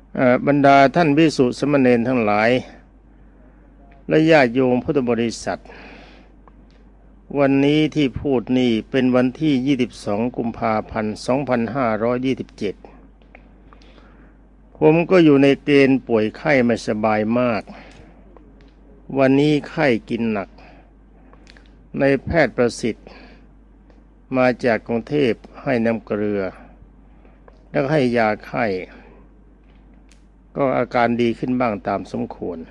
บรรดาท่านภิกษุสามเณรทั้งหลายและญาติโยมพุทธบริษัทวันนี้ที่พูดนี่เป็นวันที่22กุมภาพันธ์2527ผมก็อยู่ในเกณฑ์ป่วยไข้ไม่สบายมากวันนี้ไข้กินหนักในแพทย์ประสิทธิ์มาจากกรุงเทพให้น้ำเกลือแล้วให้ยาไข้ก็อาการดีขึ้นบ้างตามสมควร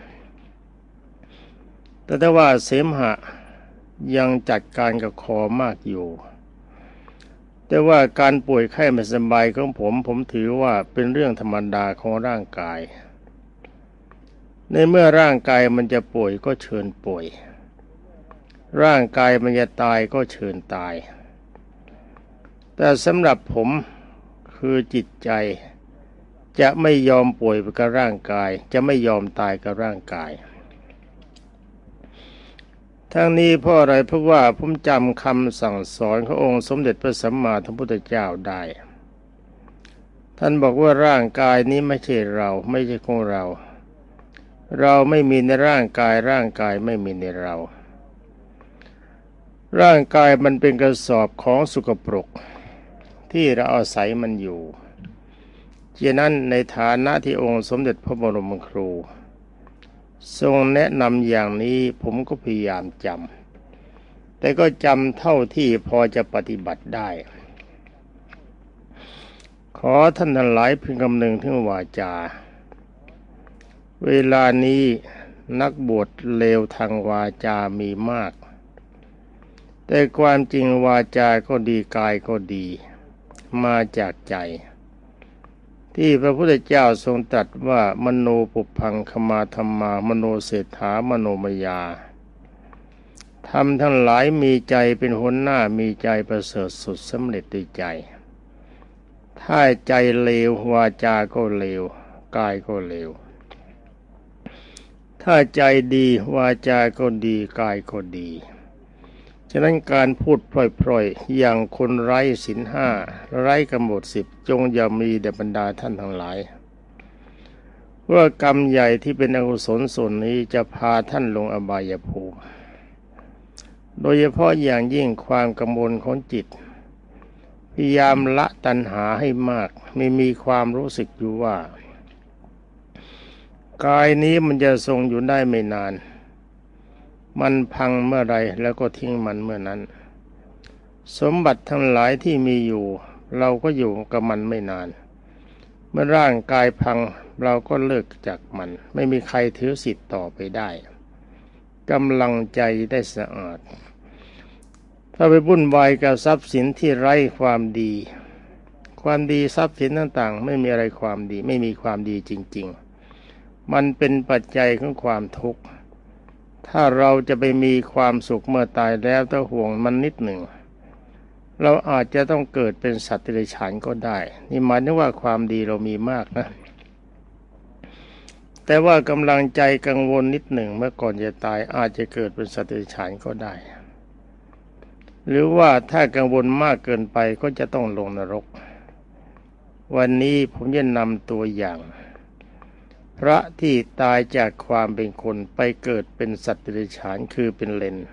แต่ถ้าว่าเสมหะยังจัดการกับคอมากอยู่แต่ว่าการป่วยไข้ไม่สบายของผมถือว่าเป็นเรื่องธรรมดาของร่างกายในเมื่อร่างกายมันจะป่วยก็เชิญป่วยร่างกายมันจะตายก็เชิญตายแต่สำหรับผมคือจิตใจจะไม่ยอมป่วยไปกับร่างกายจะไม่ยอมตายกับร่างกายทั้งนี้เพราะอะไรเพราะว่าผมจำคำสั่งสอนขององค์สมเด็จพระสัมมาสัมพุทธเจ้าได้ท่านบอกว่าร่างกายนี้ไม่ใช่เราไม่ใช่ของเราเราไม่มีในร่างกายร่างกายไม่มีในเราร่างกายมันเป็นกระสอบของสกปรกที่เราอาศัยมันอยู่ฉะนั้นในฐานะที่องค์สมเด็จพระบรมครูทรงแนะนำอย่างนี้ผมก็พยายามจำแต่ก็จำเท่าที่พอจะปฏิบัติได้ขอท่านทั้งหลายพึงคำนึงถึงวาจาเวลานี้นักบวชเลวทางวาจามีมากแต่ความจริงวาจาก็ดีกายก็ดีมาจากใจที่พระพุทธเจ้าทรงตรัสว่ามโนปุพพังคมาธัมมามโนเศรษฐามโนมยาธรรมทั้งหลายมีใจเป็นหัวหน้ามีใจประเสริฐสุดสำเร็จด้วยใจถ้าใจเลววาจาก็เลวกายก็เลวถ้าใจดีวาจาก็ดีกายก็ดีฉะนั้นการพูดพล่อยๆอย่างคนไร้ศีลห้าไร้กำหนด10จงอย่ามีแด่บรรดาท่านทั้งหลายว่ากรรมใหญ่ที่เป็นอกุศลส่วนนี้จะพาท่านลงอบายภูมิโดยเฉพาะอย่างยิ่งความกังวลของจิตพยายามละตัณหาให้มากไม่มีความรู้สึกอยู่ว่ากายนี้มันจะทรงอยู่ได้ไม่นานมันพังเมื่อไรแล้วก็ทิ้งมันเมื่อนั้นสมบัติทั้งหลายที่มีอยู่เราก็อยู่กับมันไม่นานเมื่อร่างกายพังเราก็เลิกจากมันไม่มีใครถือสิทธิ์ต่อไปได้กำลังใจได้สะอาดถ้าไปวุ่นวายกับทรัพย์สินที่ไร้ความดีความดีทรัพย์สินต่างๆไม่มีอะไรความดีไม่มีความดีจริงๆมันเป็นปัจจัยของความทุกข์ถ้าเราจะไปมีความสุขเมื่อตายแล้วถ้าห่วงมันนิดหนึ่งเราอาจจะต้องเกิดเป็นสัตว์เดรัจฉานก็ได้นี่หมายถึงว่าความดีเรามีมากนะแต่ว่ากำลังใจกังวลนิดหนึ่งเมื่อก่อนจะตายอาจจะเกิดเป็นสัตว์เดรัจฉานก็ได้หรือว่าถ้ากังวลมากเกินไปก็จะต้องลงนรกวันนี้ผมจะนำตัวอย่างพระที่ตายจากความเป็นคนไปเกิดเป็นสัตว์เดรัจฉานคือเป็นเลน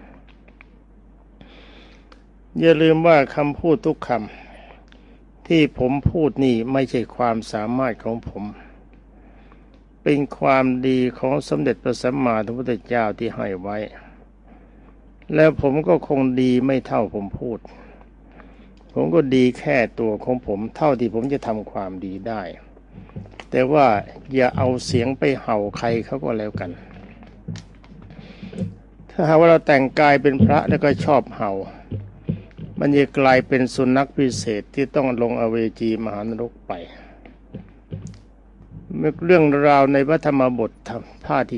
อย่าลืมว่าคำพูดทุกคำที่ผมพูดนี่ไม่ใช่ความสามารถของผมเป็นความดีของสมเด็จพระสัมมาสัมพุทธเจ้าที่ให้ไว้แล้วผมก็คงดีไม่เท่าผมพูดผมก็ดีแค่ตัวของผมเท่าที่ผมจะทำความดีได้แต่ว่าอย่าเอาเสียงไปเห่าใครเขาก็แล้วกันถ้าหากว่าเราแต่งกายเป็นพระแล้วก็ชอบเห่ามันจะกลายเป็นสุนัขพิเศษที่ต้องลงอเวจีมหานรกไปเรื่องราวในพระธรรมบทภาคที่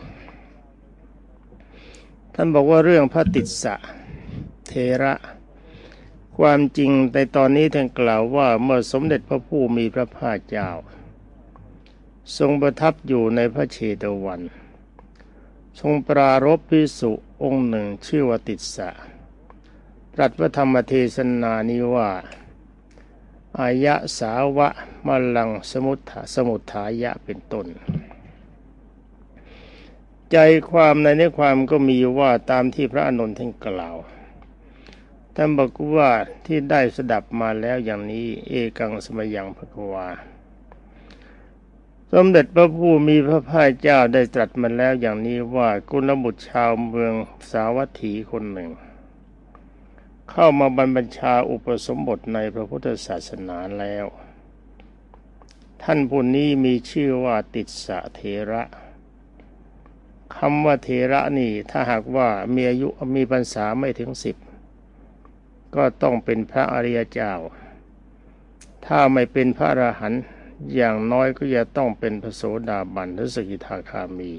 7ท่านบอกว่าเรื่องพระติสสะเถระความจริงในตอนนี้ท่านกล่าวว่าเมื่อสมเด็จพระผู้มีพระภาคเจ้าทรงประทับอยู่ในพระเชตวันทรงปรารภภิกษุองค์หนึ่งชื่อว่าติสสะตรัสพระธรรมเทศนานี้ว่าอายะสาวะมลังสมุทฐายะเป็นต้นใจความในเนื้อความก็มีว่าตามที่พระอานนท์ท่านกล่าวท่านบอกว่าที่ได้สดับมาแล้วอย่างนี้เอกังสมยังภควาสมเด็จพระผู้มีพระภาคเจ้าได้ตรัสมาแล้วอย่างนี้ว่ากุลบุตรชาวเมืองสาวัตถีคนหนึ่งเข้ามาบรรพชาอุปสมบทในพระพุทธศาสนาแล้วท่านผู้นี้มีชื่อว่าติสสะเถระคำว่าเถระนี่ถ้าหากว่ามีอายุมีพรรษาไม่ถึง10ก็ต้องเป็นพระอริยเจ้าถ้าไม่เป็นพระอรหันต์อย่างน้อยก็จะต้องเป็นพระโสดาบันหรือสกิทาคามี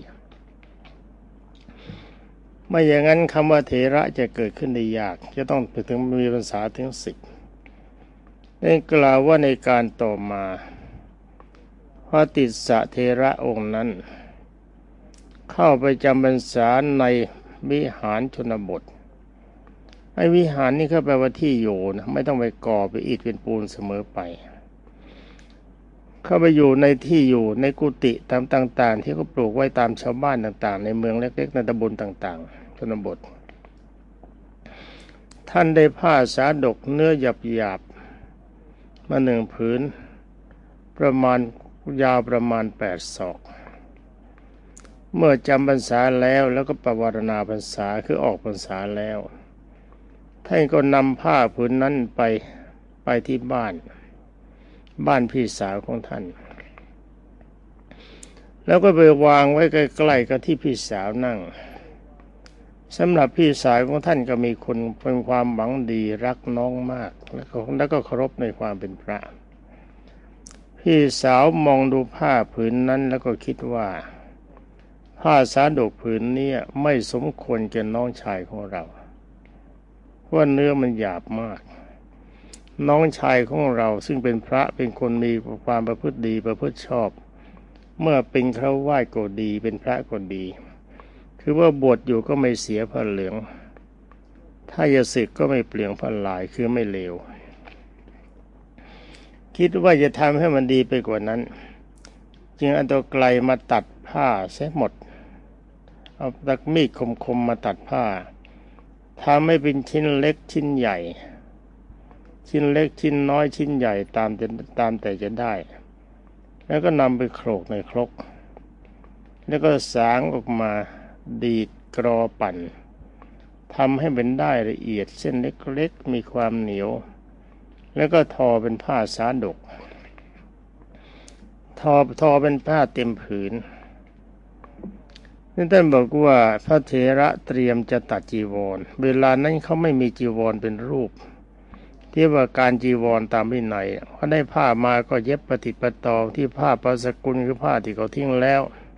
ไม่อย่างนั้นคำว่าเถระจะเกิดขึ้นได้ยากจะต้องถึงมีพรรษาถึง10ได้กล่าวว่าในการต่อมาพระติสสะเถระองค์นั้นเข้าไปจำพรรษาในวิหารชนบทไอ้วิหารนี่ก็แปลว่าที่อยู่นะไม่ต้องไปก่อไปอิฐเป็นปูนเสมอไปเข้าไปอยู่ในที่อยู่ในกุฏิตามต่างๆที่เขาปลูกไว้ตามชาวบ้านต่างๆในเมืองเล็กๆในตำบลต่างๆชนบทท่านได้ผ้าสาดกเนื้อหยาบๆมา1 ผืนประมาณยาวประมาณ8 ศอกเมื่อจำพรรษาแล้วก็ปวารณาพรรษาคือออกพรรษาแล้วท่านก็นำผ้าผืนนั้นไปที่บ้านพี่สาวของท่านแล้วก็ไปวางไว้ใกล้ๆกับที่พี่สาวนั่งสำหรับพี่สาวของท่านก็มีคนเป็นความหวังดีรักน้องมากแล้วก็เคารพในความเป็นพระพี่สาวมองดูผ้าผืนนั้นแล้วก็คิดว่าผ้าสาดกผืนนี้ไม่สมควรแก่น้องชายของเราเพราะเนื้อมันหยาบมากน้องชายของเราซึ่งเป็นพระเป็นคนมีความประพฤติดีประพฤติชอบเมื่อเป็นฆราวาสก็ดีเป็นพระก็ดีคือว่าบวชอยู่ก็ไม่เสียผ้าเหลืองถ้าจะสึกก็ไม่เปลืองผ้าลายคือไม่เลวคิดว่าจะทำให้มันดีไปกว่านั้นจึงเอาตัวไกลมาตัดผ้าเสียหมดเอาตะมีดคมๆมาตัดผ้าทำให้เป็นชิ้นเล็กชิ้นใหญ่ชิ้นเล็กชิ้นน้อยชิ้นใหญ่ตามแต่จะได้แล้วก็นำไปโขลกในครกแล้วก็สางออกมาดีดกรอปั่นทำให้เป็นได้ละเอียดเส้นเล็กๆมีความเหนียวแล้วก็ทอเป็นผ้าสาดกทอเป็นผ้าเต็มผืนท่านบอกว่าพระเถระเตรียมจะตัดจีวรเวลานั้นเขาไม่มีจีวรเป็นรูปที่ว่าการจีวรตามวินัยเขาได้ผ้ามาก็เย็บประติดประต่อที่ผ้าปสกุลคือผ้าที่เขาทิ้งแล้ว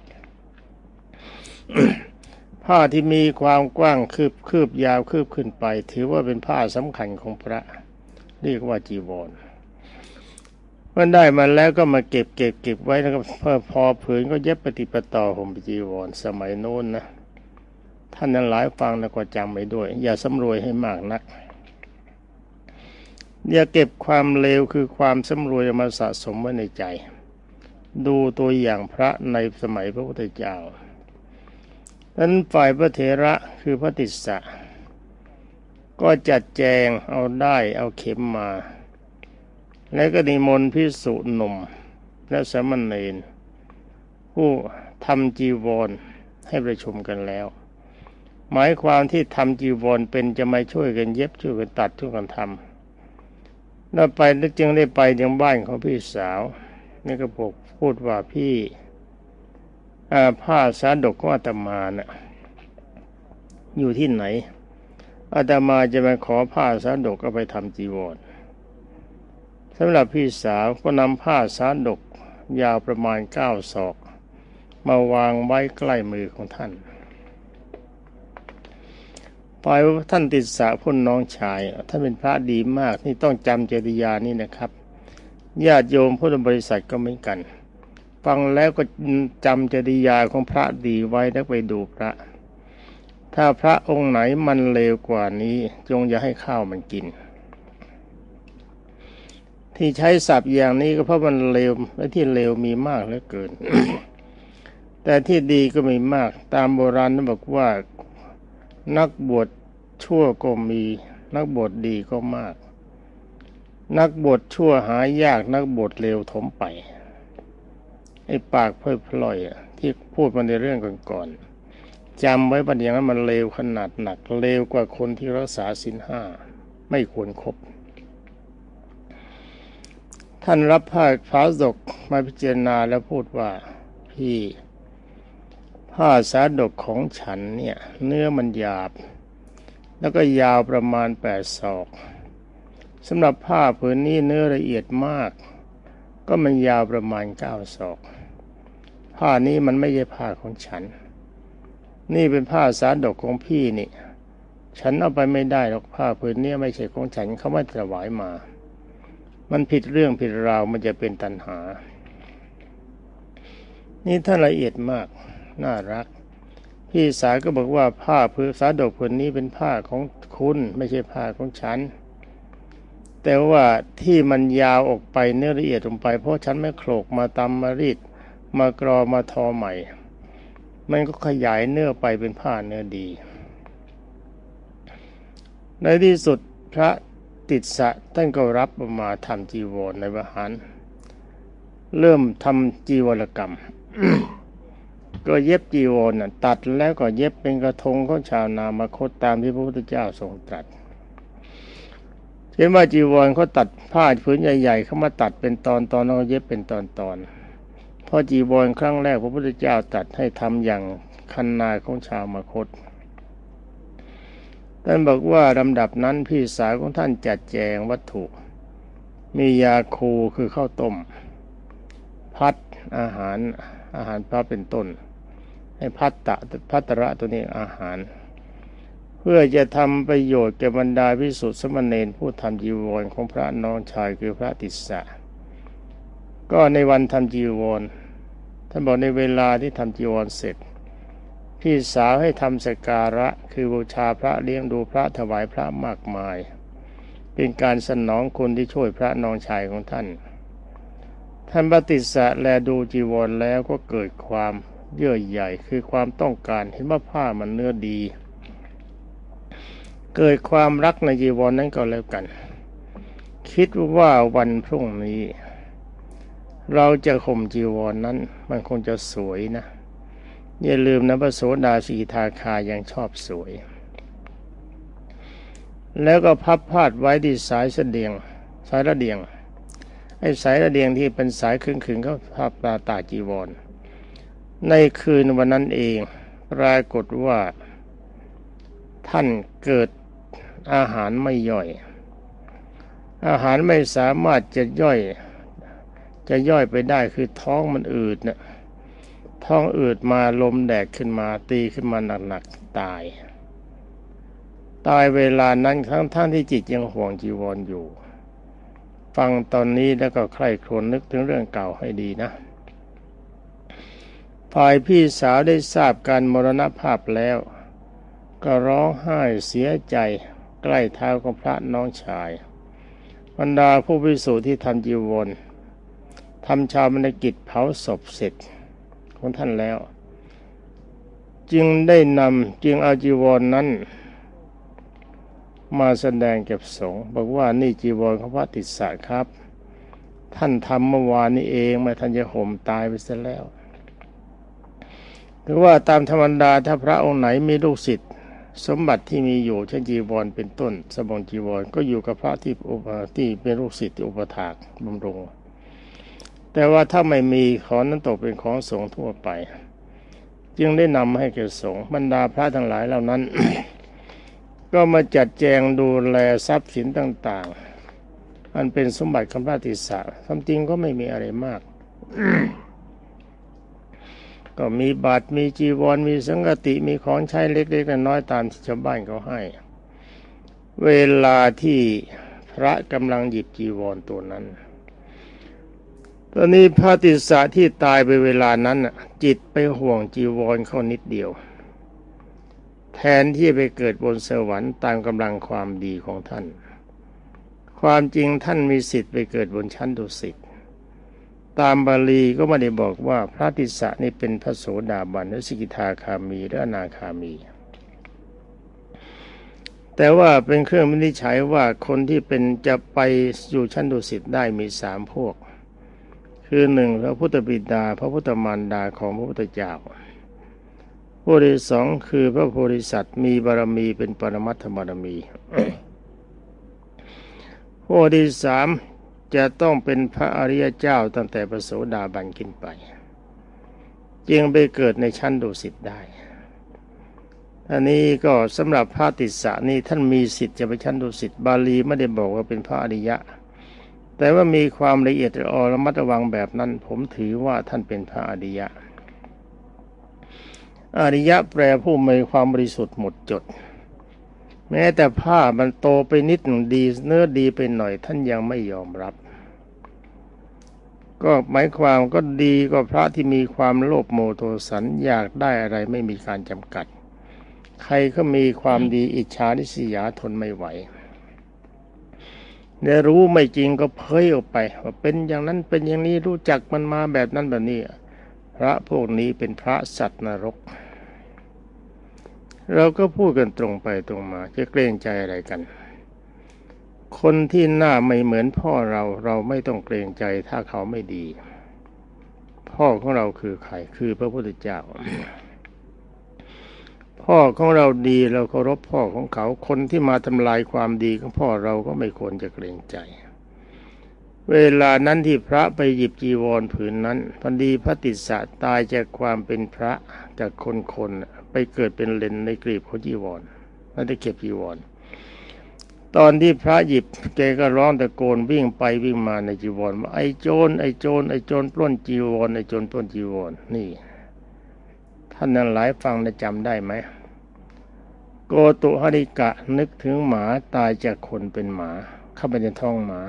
ผ้าที่มีความกว้างคืบยาวคืบขึ้นไปถือว่าเป็นผ้าสำคัญของพระเรียกว่าจีวรเมื่อได้มาแล้วก็มาเก็บไว้แล้วก็พอผืนก็เย็บปฏิปต่อห่มจีวรสมัยโน้นนะท่านนั้นหลายฟังแล้วก็จำไว้ด้วยอย่าสำรวยให้มากนักอย่าเก็บความเลวคือความสำรวยมาสะสมไว้ในใจดูตัวอย่างพระในสมัยพระพุทธเจ้านั้นฝ่ายพระเถระคือพระติสสะก็จัดแจงเอาได้เอาเข็มมาแล้วก็นิมนต์ภิกษุหนุ่มและสามเณรผู้ทำจีวรให้ประชุมกันแล้วหมายความที่ทำจีวรเป็นจะมาช่วยกันเย็บช่วยกันตัดช่วยกันทำแล้วไปจึงได้ไปยังบ้านของพี่สาวนี่ก็พูดว่าพี่ผ้าสาดกของอาตมาน่ะอยู่ที่ไหนอาตมาจะมาขอผ้าสาดกก็ไปทำจีวรสำหรับพี่สาวก็นำผ้าสาดกยาวประมาณ9 ศอกมาวางไว้ใกล้มือของท่านฝ่ายท่านติสสะพ้นน้องชายท่านเป็นพระดีมากนี่ต้องจำจริยานี่นะครับญาติโยมพุทธบริษัทก็เหมือนกันฟังแล้วก็จำจริยาของพระดีไว้แล้วไปดูพระถ้าพระองค์ไหนมันเลวกว่านี้จงอย่าให้ข้าวมันกินที่ใช้ศัพท์อย่างนี้ก็เพราะมันเลวและที่เลวมีมากเหลือเกิน แต่ที่ดีก็มีมากตามโบราณนั้นบอกว่านักบวชชั่วก็มีนักบวชดีก็มากนักบวชชั่วหายากนักบวชเลวถมไปไอ้ปากเพ้อพล่อยที่พูดมาในเรื่องก่อนๆจำไว้ปัญญานั้นมันเลวขนาดหนักเลวกว่าคนที่รักษาศีลห้าไม่ควรคบท่านรับผ้าสาดกมาพิจารณาแล้วพูดว่าพี่ผ้าสาดกของฉันเนี่ยเนื้อมันหยาบแล้วก็ยาวประมาณ8 ศอกสำหรับผ้าผืนนี้เนื้อละเอียดมากก็มันยาวประมาณ9 ศอกผ้านี้มันไม่ใช่ผ้าของฉันนี่เป็นผ้าสาดกของพี่นี่ฉันเอาไปไม่ได้หรอกผ้าผืนนี้ไม่ใช่ของฉันเขาไม่ถวายมามันผิดเรื่องผิดราวมันจะเป็นตัณหานี่ท่านละเอียดมากน่ารักพี่สาวก็บอกว่าผ้าผืนสาดกผืนนี้เป็นผ้าของคุณไม่ใช่ผ้าของฉันแต่ว่าที่มันยาวออกไปเนื้อละเอียดลงไปเพราะฉันไม่โขลกมาตำมารีดมากรอมาทอใหม่มันก็ขยายเนื้อไปเป็นผ้าเนื้อดีในที่สุดพระติสสะท่านก็รับมาทำจีวรในวิหารเริ่มทำจีวรกรรม ก็เย็บจีวรตัดแล้วก็เย็บเป็นกระทงของชาวนามคตตามที่พระพุทธเจ้าทรงตรัสเห็นว่าจีวรเขาตัดผ้าผืนใหญ่ๆเขามาตัดเป็นตอนแล้วก็เย็บเป็นตอนเพราะจีวรครั้งแรกพระพุทธเจ้าตรัสให้ทำอย่างคันนาของชาวมคธท่านบอกว่าลำดับนั้นพี่สาวของท่านจัดแจงวัตถุมียาคูคือข้าวต้มพัดอาหารพระเป็นต้นให้พัตระตัวนี้อาหารเพื่อจะทำประโยชน์แก่บรรดาภิกษุสมณเณรผู้ทำจีวรของพระน้องชายคือพระติสสะก็ในวันทำจีวรท่านบอกในเวลาที่ทำจีวรเสร็จพี่สาวให้ทำสักการะคือบูชาพระเลี้ยงดูพระถวายพระมากมายเป็นการสนองคุณที่ช่วยพระน้องชายของท่านพระติสสะแลดูจีวรแล้วก็เกิดความเยื่อใยคือความต้องการเห็นว่าผ้ามันเนื้อดีเกิดความรักในจีวรนั้นก็แล้วกันคิดว่าวันพรุ่งนี้เราจะห่มจีวรนั้นมันคงจะสวยนะอย่าลืมนะพระโสดาสีทาคายังชอบสวยแล้วก็พับพาดไว้ที่สายระเดียงไอ้สายระเดียงที่เป็นสายขึงๆเขาพับตาจีวรในคืนวันนั้นเองปรากฏว่าท่านเกิดอาหารไม่ย่อยอาหารไม่สามารถจะย่อยไปได้คือท้องมันอืดนะท้องอืดมาลมแดดขึ้นมาตีขึ้นมาหนักๆตายเวลานั้นทั้งที่จิตยังห่วงจีวรอยู่ฟังตอนนี้แล้วก็ใคร่ครวญนึกถึงเรื่องเก่าให้ดีนะฝ่ายพี่สาวได้ทราบการมรณภาพแล้วก็ร้องไห้เสียใจใกล้เท้าของพระน้องชายบรรดาผู้ภิกษุที่ทำจีวรทำชาปนกิจเผาศพเสร็จของท่านแล้วจึงเอาจีวรนั้นมาแสดงแก่สงฆ์บอกว่านี่จีวรของพระติสสะครับท่านทำเมื่อวานนี้เองไม่ทันจะห่มตายไปซะแล้วหรือว่าตามธรรมดาถ้าพระองค์ไหนมีลูกศิษย์สมบัติที่มีอยู่เช่นจีวรเป็นต้นสบงจีวรก็อยู่กับพระที่เป็นลูกศิษย์ที่อุปถากบำรุงแต่ว่าถ้าไม่มีของนั้นตกเป็นของสงฆ์ทั่วไปจึงได้นำให้แก่สงฆ์บรรดาพระทั้งหลายเหล่านั้น ก็มาจัดแจงดูแลทรัพย์สินต่างๆอันเป็นสมบัติของพระติสสะความจริงก็ไม่มีอะไรมาก ก็มีบาตรมีจีวรมีสังฆติมีของใช้เล็กๆน้อยๆตามที่ชาวบ้านเขาให้เวลาที่พระกำลังหยิบจีวรตัวนั้นตอนนี้พระติสสะที่ตายไปเวลานั้นจิตไปห่วงจีวรเข้านิดเดียวแทนที่ไปเกิดบนสวรรค์ตามกำลังความดีของท่านคความจริงท่านมีสิทธิ์ไปเกิดบนชั้นดุสิตตามบาลีก็ไม่ได้บอกว่าพระติสสะนี่เป็นพระโสดาบันหรือสกิทาคามีหรืออนาคามีแต่ว่าเป็นเครื่องวินิจฉัยว่าคนที่เป็นจะไปอยู่ชั้นดุสิตได้มีสามพวกคือหนึ่งพระพุทธบิดาพระพุทธมารดาของพระพุทธเจ้าพวกที่สองคือพระโพธิสัตว์มีบารมีเป็นปรมัตถบารมี พวกที่สามจะต้องเป็นพระอริยเจ้าตั้งแต่พระโสดาบันขึ้นไปจึงไปเกิดในชั้นดุสิตได้อันนี้ก็สำหรับพระติสสะนี่ท่านมีสิทธิ์จะไปชั้นดุสิตบาลีไม่ได้บอกว่าเป็นพระอริยะแต่ว่ามีความละเอียดระมัดระวังแบบนั้นผมถือว่าท่านเป็นพระอริยะอริยะแปลผู้มีความบริสุทธิ์หมดจดแม้แต่ผ้ามันโตไปนิดหนึ่งดีเนื้อดีไปหน่อยท่านยังไม่ยอมรับก็หมายความก็ดีกว่าพระที่มีความโลภโมโทสันอยากได้อะไรไม่มีการจำกัดใครก็มีความดีอิจฉาริษยาทนไม่ไหวเนี่ยรู้ไม่จริงก็เผยออกไปว่าเป็นอย่างนั้นเป็นอย่างนี้รู้จักมันมาแบบนั้นแบบนี้พระพวกนี้เป็นพระสัตว์นรกเราก็พูดกันตรงไปตรงมาจะเกรงใจอะไรกันคนที่หน้าไม่เหมือนพ่อเราไม่ต้องเกรงใจถ้าเขาไม่ดีพ่อของเราคือใครคือพระพุทธเจ้าพ่อของเราดีเราเคารพพ่อของเขาคนที่มาทำลายความดีของพ่อเราก็ไม่ควรจะเกรงใจเวลานั้นที่พระไปหยิบจีวรผืนนั้นพอดีพระติสสะตายจากความเป็นพระจากคนไปเกิดเป็นเลนในกลีบของจีวรไม่ได้เก็บจีวรตอนที่พระหยิบแกก็ร้องตะโกนวิ่งไปวิ่งมาในจีวรว่าไอ้โจรไอ้โจรไอ้โจรปล้นจีวรไอ้โจรปล้นจีวรนี่ท่านนั้นหลายฟังได้จำได้ไหมโกตุหริกะนึกถึงหมาตายจากคนเป็นหมาเข้าไปในท้องหมา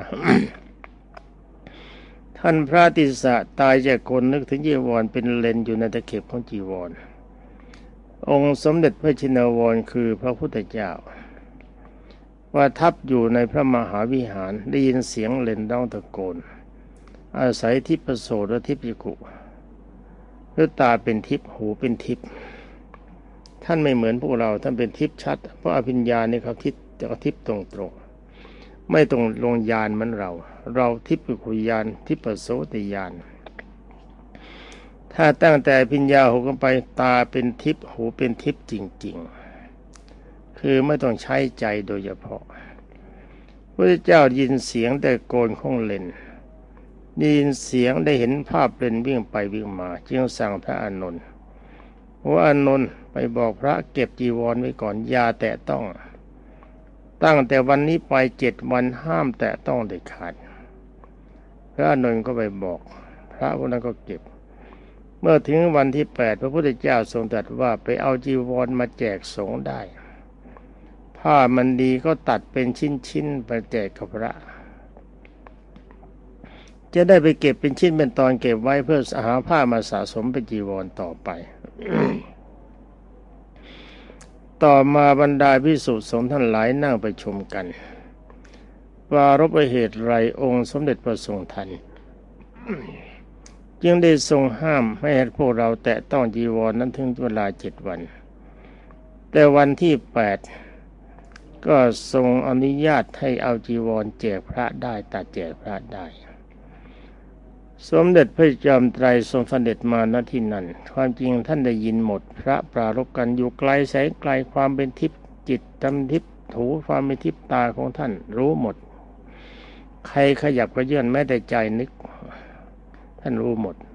ท่านพระติสสะตายจากคนนึกถึงจีวรเป็นเลนอยู่ในตะเข็บของจีวรองค์สมเด็จพระชินวรคือพระพุทธเจ้าว่าทับอยู่ในพระมหาวิหารได้ยินเสียงเลนร้องตะโกนอาศัยทิพโสตและทิพยกุหรือตาเป็นทิพหูเป็นทิพท่านไม่เหมือนพวกเราท่านเป็นทิพชัดเพราะอภิญญาเนี่ยเขาทิพตรงๆไม่ตรงลงญาณเหมือนเราทิพย์กุญาณทิพโสตญาณถ้าตั้งแต่อภิญญาหูกันไปตาเป็นทิพหูเป็นทิพจริงๆคือไม่ต้องใช้ใจโดยเฉพาะพระเจ้ายินเสียงแต่โกนของเลนได้ยินเสียงได้เห็นภาพเลนวิ่งไปวิ่งมาจึงสั่งพระอานนท์ว่าอานนท์ไปบอกพระเก็บจีวรไว้ก่อนอย่าแตะต้องตั้งแต่วันนี้ไป7 วันห้ามแตะต้องเด็ดขาดพระอานนท์ก็ไปบอกพระพวกนั้นก็เก็บเมื่อถึงวันที่8พระพุทธเจ้าทรงตรัสว่าไปเอาจีวรมาแจกสงฆ์ได้ผ้ามันดีก็ตัดเป็นชิ้นๆไปแจกกับพระจะได้ไปเก็บเป็นชิ้นเป็นตอนเก็บไว้เพื่อหาผ้ามาสะสมเป็นจีวรต่อไป ต่อมาบรรดาภิกษุสงฆ์ท่านหลายนั่งประชุมกันปรารภเหตุไรองค์สมเด็จพระทรงทัน จึงได้ทรงห้ามไม่ให้พวกเราแตะต้องจีวรนั้นถึงเวลา7 วันแต่วันที่8ก็ทรงอนุญาตให้เอาจีวรแจกพระได้ตัดแจกพระได้สมเด็จพระจอมไตรทรงเสด็จมาณที่นั่นความจริงท่านได้ยินหมดพระปรารภกันอยู่ไกลแสนไกลความเป็นทิพย์จิตทำทิพย์ถูความเป็นทิพย์ตาของท่านรู้หมดใครขยับกระเยื่อนแม้แต่ใจนึกท่านรู้หมด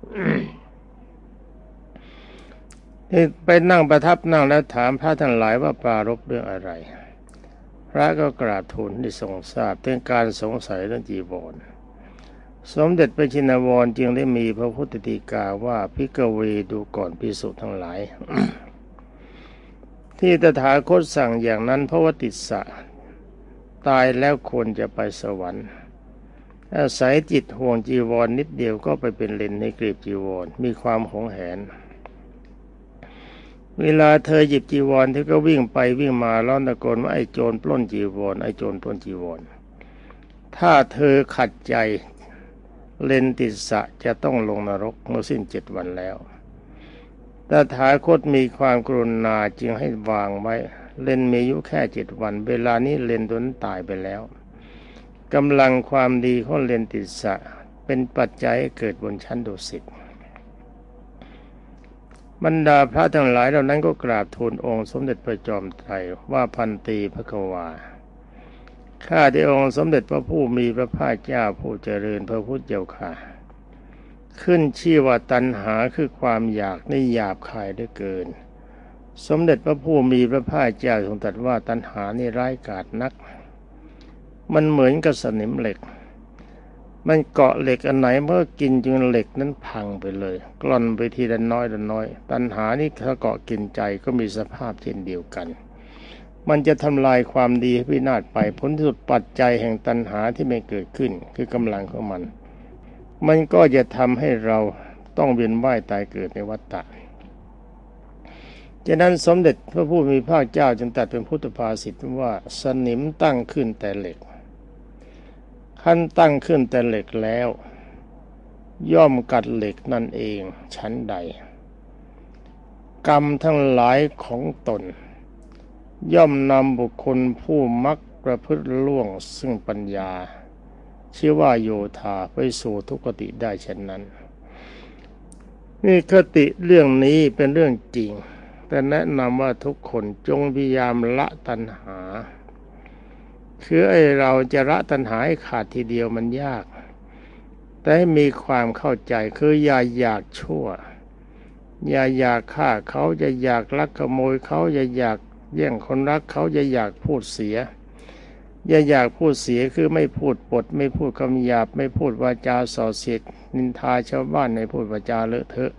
ที่ไปนั่งประทับนั่งแล้วถามพระทั้งหลายว่าปรารภเรื่องอะไรพระก็กราบทูลได้ทรงทราบถึงการสงสัยเรื่องจีวรสมเด็จพระชินวรจึงได้มีพระพุทธฎีกาว่าภิกขเวดูก่อนภิกษุทั้งหลาย ที่ตถาคตสั่งอย่างนั้นเพราะว่าติสสะตายแล้วควรจะไปสวรรค์อาศัยจิตห่วงจีวรนิดเดียวก็ไปเป็นเลนในกลีบจีวรมีความหวงแหนเวลาเธอหยิบจีวรเธอก็วิ่งไปวิ่งมาร้องตะโกนว่าไอ้โจรปล้นจีวรไอ้โจรปล้นจีวรถ้าเธอขัดใจเลนติสะจะต้องลงนรกเมื่อสิ้น7 วันแล้วตถาคตมีความกรุณาจึงให้วางไว้เลนมีอายุแค่7 วันเวลานี้เลนตัวนั้นตายไปแล้วกำลังความดีของเลนติสะเป็นปัจจัยให้เกิดบนชั้นดุสิตบรรดาพระทั้งหลายเหล่านั้นก็กราบทูลองค์สมเด็จพระจอมไตรว่าพันตีภควาข้าแต่องค์สมเด็จพระผู้มีพระภาคเจ้าผู้เจริญพระพุทธเจ้าค่ะขึ้นชื่อว่าตัณหาคือความอยากนี่หยาบคายเหลือเกินสมเด็จพระผู้มีพระภาคเจ้าทรงตรัสว่าตัณหานี่ร้ายกาจนักมันเหมือนกับสนิมเหล็กมันเกาะเหล็กอันไหนเมื่อกินจนเหล็กนั้นพังไปเลยกล่อนไปทีละน้อยละน้อยตัณหานี่ถ้าเกาะกินใจก็มีสภาพเช่นเดียวกันมันจะทำลายความดีให้พินาศไปผลที่สุดปัจจัยแห่งตัณหาที่ไม่เกิดขึ้นคือกำลังของมันก็จะทำให้เราต้องเวียนว่ายตายเกิดในวัฏฏะฉะนั้นสมเด็จพระผู้มีพระเจ้าจึงตรัสเป็นพุทธภาษิตว่าสนิมตั้งขึ้นแต่เหล็กขั้นตั้งขึ้นแต่เหล็กแล้วย่อมกัดเหล็กนั่นเองชั้นใดกรรมทั้งหลายของตนย่อมนำบุคคลผู้มักประพฤติล่วงซึ่งปัญญาชื่อว่าโยธาไปสู่ทุกขติได้เช่นนั้นนี่คติเรื่องนี้เป็นเรื่องจริงแต่แนะนำว่าทุกคนจงพยายามละตัณหาคือเราจะละตัณหาให้ขาดทีเดียวมันยากแต่ให้มีความเข้าใจคืออย่าอยากชั่วอย่าอยากฆ่าเขาอย่าอยากลักขโมยเขาอย่าอยากแย่งคนรักเขาอย่าอยากพูดเสียอย่าอยากพูดเสียคือไม่พูดปดไม่พูดคำหยาบไม่พูดวาจาส่อเสียดนินทาชาวบ้านไม่พูดวาจาเลอะเทอะ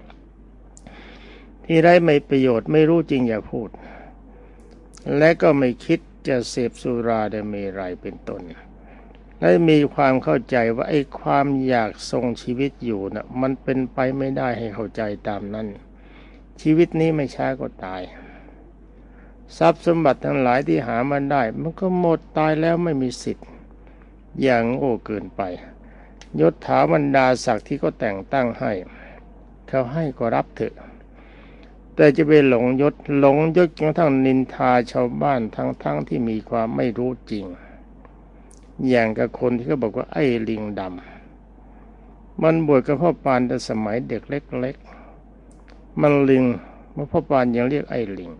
ที่ไร้ไม่ประโยชน์ไม่รู้จริงอย่าพูดและก็ไม่คิดจะเสพสุราและเมรัยเป็นต้นและมีความเข้าใจว่าไอ้ความอยากทรงชีวิตอยู่น่ะมันเป็นไปไม่ได้ให้เข้าใจตามนั้นชีวิตนี้ไม่ช้าก็ตายทรัพย์สมบัติทั้งหลายที่หามาได้มันก็หมดตายแล้วไม่มีสิทธิ์อย่างโง่เกินไปยศถาบรรดาศักดิ์ที่เขาแต่งตั้งให้เขาให้ก็รับเถอะแต่จะไปหลงยศจนกระทั่งนินทาชาวบ้านทั้งที่มีความไม่รู้จริงอย่างกับคนที่เขาบอกว่าไอ้ลิงดำมันบวชกับพ่อปานแต่สมัยเด็กเล็กๆมันลิงพ่อปานยังเรียกไอ้ลิง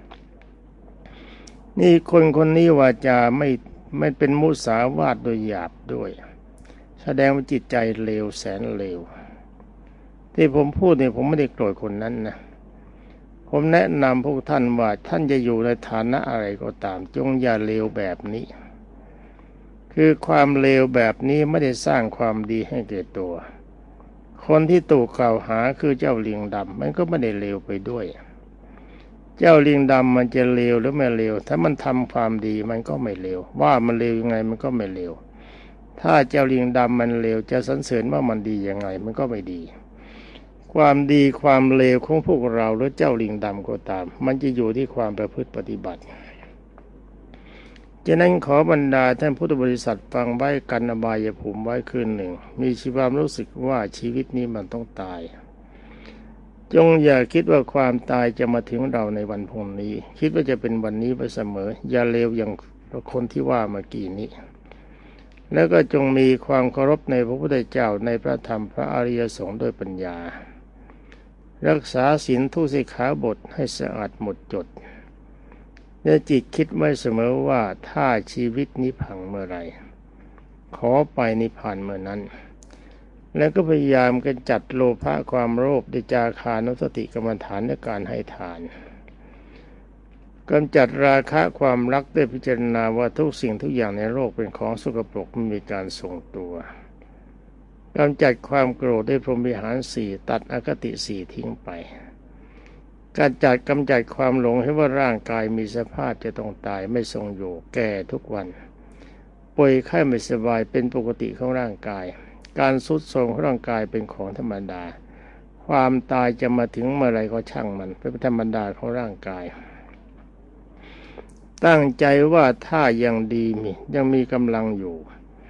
นี่คนนี้วาจาไม่เป็นมุสาวาทโดยหยาบด้วยแสดงว่าจิตใจเลวแสนเลวที่ผมพูดเนี่ยผมไม่ได้โกรธคนนั้นนะผมแนะนำพวกท่านว่าท่านจะอยู่ในฐานะอะไรก็ตามจงอย่าเลวแบบนี้คือความเลวแบบนี้ไม่ได้สร้างความดีให้แก่ตัวคนที่ถูกกล่าวหาคือเจ้าลิงดำมันก็ไม่ได้เลวไปด้วยเจ้าลิงดำมันจะเลวหรือไม่เลวถ้ามันทำความดีมันก็ไม่เลวว่ามันเลวยังไงมันก็ไม่เลวถ้าเจ้าลิงดำมันเลวจะสรรเสริญว่ามันดียังไงมันก็ไม่ดีความดีความเลวของพวกเราหรือเจ้าลิงดำก็ตามมันจะอยู่ที่ความประพฤติปฏิบัติฉะนั้นขอบรรดาท่านพุทธบริษัทฟังไว้กันอบายภูมิไว้คืนหนึ่งมีความรู้สึกว่าชีวิตนี้มันต้องตายจงอย่าคิดว่าความตายจะมาถึงเราในวันพรุ่งนี้คิดว่าจะเป็นวันนี้ไปเสมออย่าเลวอย่างคนที่ว่าเมื่อกี้นี้แล้วก็จงมีความเคารพในพระพุทธเจ้าในพระธรรมพระอริยสงฆ์ด้วยปัญญารักษาศีลทุกสิกขาบทให้สะอาดหมดจดและจิตคิดไว้เสมอว่าถ้าชีวิตนี้พังเมื่อไรขอไปนิพพานเมื่อนั้นแล้วก็พยายามกำจัดโลภะความโลภด้วยจาคานุสติกรรมฐานในการให้ทานกำจัดราคะความรักด้วยพิจารณาว่าทุกสิ่งทุกอย่างในโลกเป็นของสกปรกไม่มีการทรงตัวกำจัดความโกรธด้วยพรหมวิหารสี่ตัดอคติสี่ทิ้งไปกำจัดความหลงให้ว่าร่างกายมีสภาพจะต้องตายไม่ทรงอยู่แก่ทุกวันป่วยไข้ไม่สบายเป็นปกติของร่างกายการทรุดโทรมของร่างกายเป็นของธรรมดาความตายจะมาถึงเมื่อไรก็ช่างมันเป็นธรรมดาของร่างกายตั้งใจว่าถ้ายังดียังมีกำลังอยู่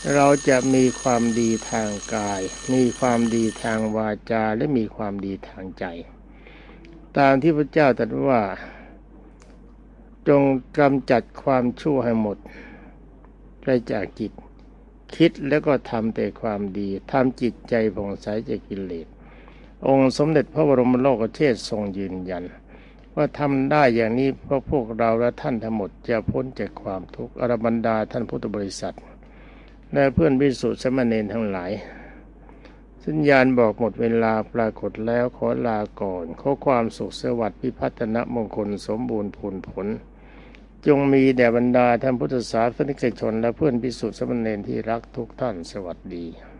เราจะมีความดีทางกายมีความดีทางวาจาและมีความดีทางใจตามที่พระเจ้าตรัสว่าจงกำจัดความชั่วให้หมดไปจากจิตคิดแล้วก็ทำแต่ความดีทำจิตใจผ่องใสจากกิเลสองค์สมเด็จพระบรมโลกเชษฐ์ทรงยืนยันว่าทำได้อย่างนี้เพราะพวกเราและท่านทั้งหมดจะพ้นจากความทุกข์อรบรรดาท่านพุทธบริษัทและเพื่อนภิกษุสามเณรทั้งหลายสัญญาณบอกหมดเวลาปรากฏแล้วขอลาก่อนขอความสุขสวัสดิ์พิพัฒนมงคลสมบูรณ์ผลจงมีแด่บรรดาท่านพุทธศาสนิกชนและเพื่อนภิกษุสามเณรที่รักทุกท่านสวัสดี